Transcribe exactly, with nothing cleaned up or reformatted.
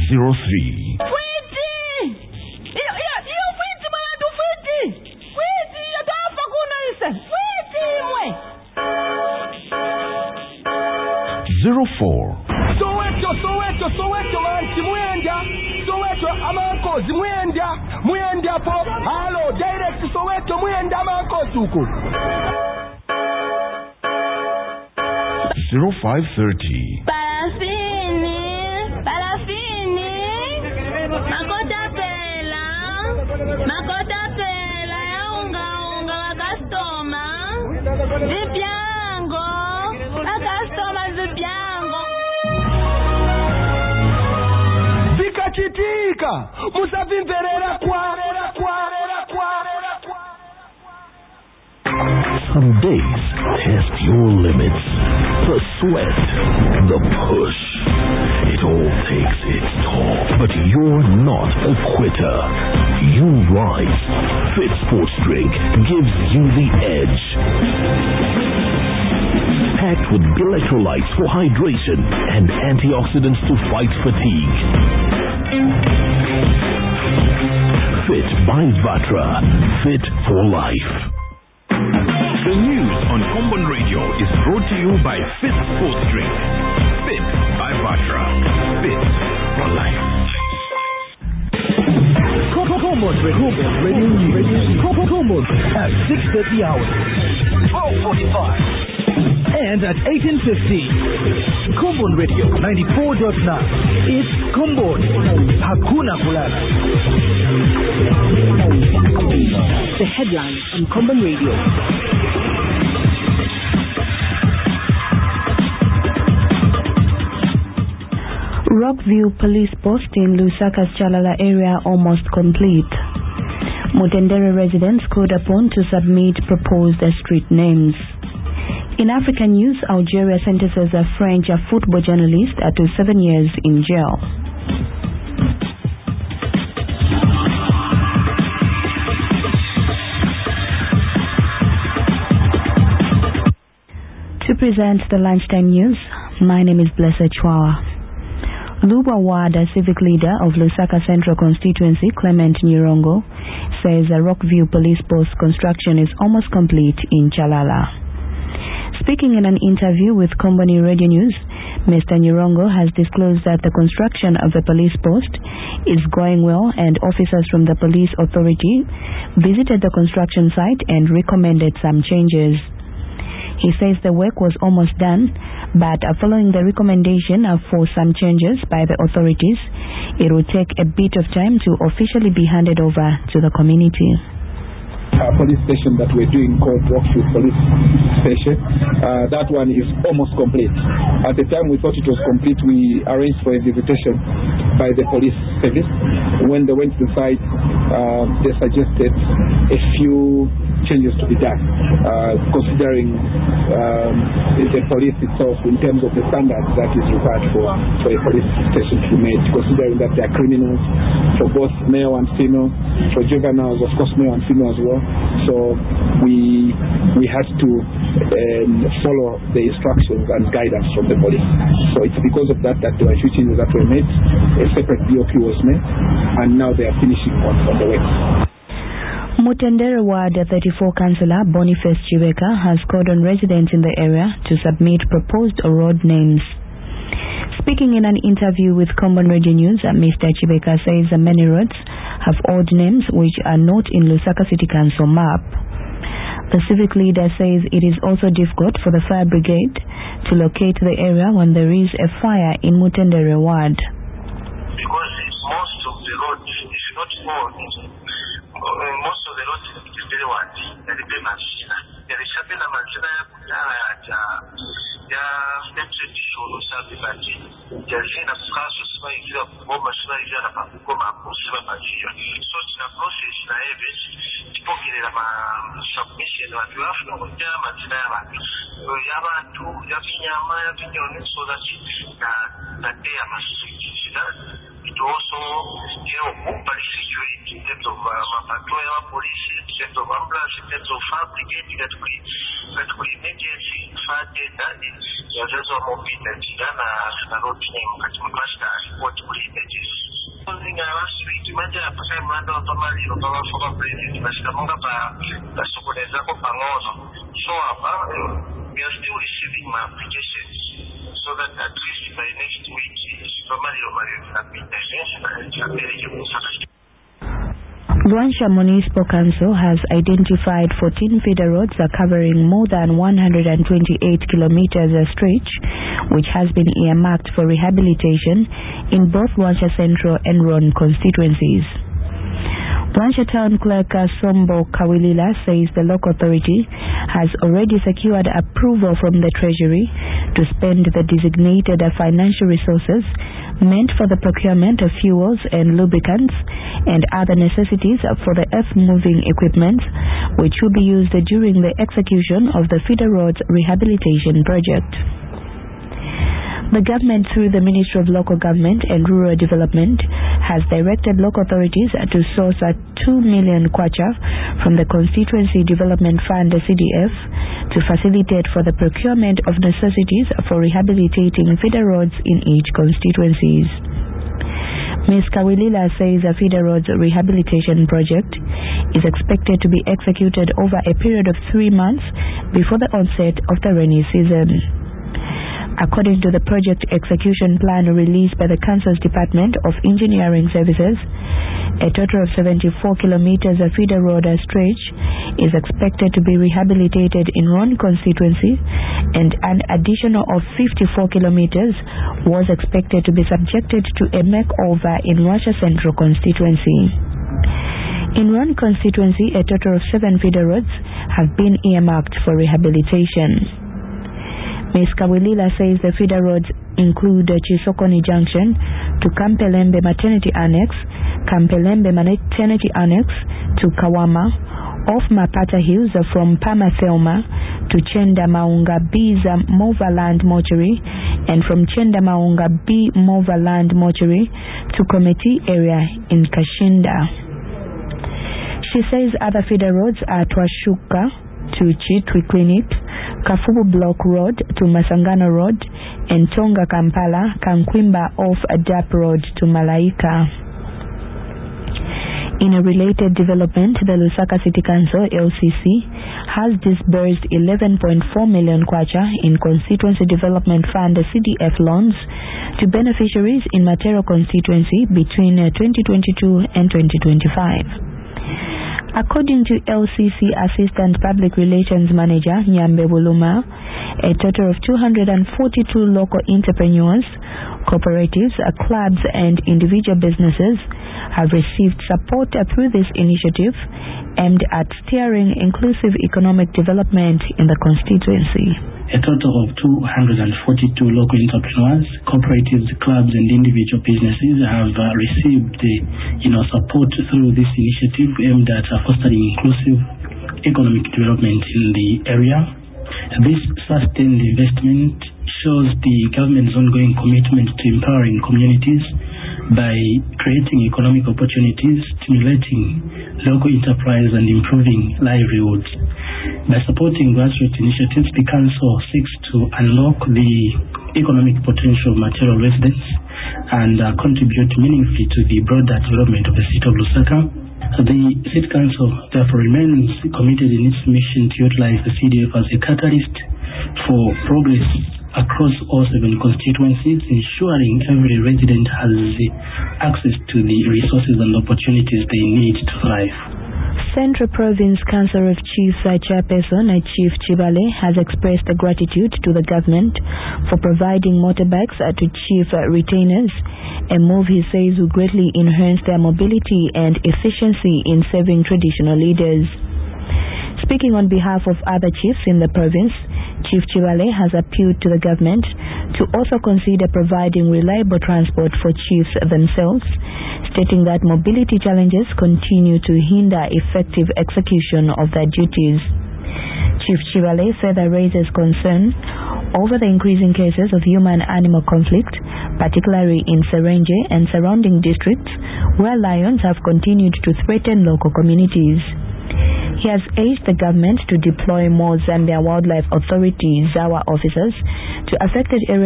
zero three. Zero four. Soweto, Soweto, Soweto, manchi muenda. Soweto, amanko, muenda, muenda po. Hello, direct Soweto, muenda amanko tuku. Zero five thirty. Parafini, parafini. Makota pela, makota pela ya unga unga wa customer. Zipiango, wa customer zipiango. Zikachitika, musavimverera kwarera kwarera kwarera kwa. Some days test your limits. The sweat, the push, it all takes its toll. But you're not a quitter. You rise. Fit Sports Drink gives you the edge. Packed with electrolytes for hydration and antioxidants to fight fatigue. Fit by Vatra. Fit for life. The news on Common Radio is brought to you by Fit Sports Drink. Fit by Vatra. Fit for life. Common Radio News. Common at six thirty hours. twelve forty-five. And at eighteen fifty. Common Radio ninety-four point nine. It's Common. Hakuna Kulala. The headlines on Common Radio. Rockview Police Post in Lusaka's Chalala area almost complete. Mutendere residents called upon to submit proposed street names. In African news, Algeria sentences a French football journalist to seven years in jail. To present the lunchtime news, my name is Blessed Chwawa. Luba Wada, civic leader of Lusaka Central Constituency, Clement Nyirongo, says a Rockview Police Post construction is almost complete in Chalala. Speaking in an interview with Comboni Radio News, Mister Nyirongo has disclosed that the construction of the police post is going well and officers from the police authority visited the construction site and recommended some changes. He says the work was almost done, but uh, following the recommendation uh, for some changes by the authorities, it will take a bit of time to officially be handed over to the community. Uh, police station that we're doing called Rockview Police Station. Uh, that one is almost complete. At the time we thought it was complete, we arranged for a visitation by the police service. When they went to the site, uh, they suggested a few changes to be done, uh, considering um, the police itself in terms of the standards that is required for, for a police station to be made, considering that they are criminals for both male and female, for juveniles, of course, male and female as well. So we we had to um, follow the instructions and guidance from the police. So it's because of that that there were a few changes that were made. A separate B O Q was made, and now they are finishing on, on the work. Mutendere Ward thirty-four Councillor Boniface Chibeka has called on residents in the area to submit proposed road names. Speaking in an interview with Common Radio News, Mister Chibeka says many roads have old names which are not in Lusaka City Council map. The civic leader says it is also difficult for the fire brigade to locate the area when there is a fire in Mutendere Ward. Because most of the roads is not old. Most of the roads in Mutendere Ward, they are very much. There is something about ya steps shono sabi baji jazina kaso sima ikiwa bomba sima ikiwa na pakoma kusima baji so tina process na ebe tipokele na ma submission wa tuafu na kujia majina ya watu ya watu ya vinyama ya vinyoni so that na na dea masujina it also you know body security in terms of patrol ya police, in terms of ambulance, in terms of fire brigade that we that we emergency fire data ya zazo mobile na na road name katika cluster report kuli emergency. Ninga suite manja pasai manda otomali otoma foka president bashika monga pa pa sokoneza ko pangono. So apa we are still receiving my applications so that at least by next week somebody will have been there. Luanshya Municipal Council has identified fourteen feeder roads covering more than one hundred twenty-eight kilometers stretch, which has been earmarked for rehabilitation in both Luanshya Central and Ron constituencies. Luanshya Town Clerk Sombo Kawilila says the local authority has already secured approval from the Treasury to spend the designated financial resources meant for the procurement of fuels and lubricants and other necessities for the earth-moving equipment, which will be used during the execution of the feeder roads rehabilitation project. The government, through the Ministry of Local Government and Rural Development, has directed local authorities to source a two million kwacha from the Constituency Development Fund C D F to facilitate for the procurement of necessities for rehabilitating feeder roads in each constituencies. Miz Kawilila says a feeder roads rehabilitation project is expected to be executed over a period of three months before the onset of the rainy season. According to the project execution plan released by the Council's Department of Engineering Services, a total of seventy-four kilometers of feeder road stretch is expected to be rehabilitated in Ron constituency, and an additional of fifty-four kilometers was expected to be subjected to a makeover in Luanshya Central constituency. In Ron constituency, a total of seven feeder roads have been earmarked for rehabilitation. Miz Kawilila says the feeder roads include Chisokoni Junction to Kampelembe Maternity Annex, Kampelembe Maternity Annex to Kawama, off Mapata Hills from Pama Thelma to Chenda Maunga B's Moverland Mortuary, and from Chenda Maunga B Moverland Mortuary to Committee area in Kashinda. She says other feeder roads are Twashuka to Chitwi Clinic, Kafubu Block Road to Masangano Road, and Tonga Kampala, Kankwimba off Adap Road to Malaika. In a related development, the Lusaka City Council, L C C, has disbursed eleven point four million kwacha in Constituency Development Fund C D F loans to beneficiaries in Matero constituency between twenty twenty-two and twenty twenty-five. According to L C C Assistant Public Relations Manager Nyambe Buluma, a total of two hundred forty-two local entrepreneurs, cooperatives, clubs and individual businesses have received support through this initiative aimed at steering inclusive economic development in the constituency. A total of two hundred forty-two local entrepreneurs, cooperatives, clubs and individual businesses have uh, received the you know, support through this initiative aimed at uh, fostering inclusive economic development in the area. This sustained investment shows the government's ongoing commitment to empowering communities by creating economic opportunities, stimulating local enterprise and improving livelihoods. By supporting grassroots initiatives, the Council seeks to unlock the economic potential of Matero residents and uh, contribute meaningfully to the broader development of the city of Lusaka. The City Council therefore remains committed in its mission to utilize the C D F as a catalyst for progress across all seven constituencies, ensuring every resident has access to the resources and opportunities they need to thrive. Central Province Council of Chiefs Chairperson Chief Chibale has expressed gratitude to the government for providing motorbikes to chief retainers, a move he says will greatly enhance their mobility and efficiency in serving traditional leaders. Speaking on behalf of other chiefs in the province, Chief Chibale has appealed to the government to also consider providing reliable transport for chiefs themselves, stating that mobility challenges continue to hinder effective execution of their duties. Chief Chibale further raises concern over the increasing cases of human-animal conflict, particularly in Serenge and surrounding districts, where lions have continued to threaten local communities. He has urged the government to deploy more Zambia Wildlife Authority ZAWA officers to affected areas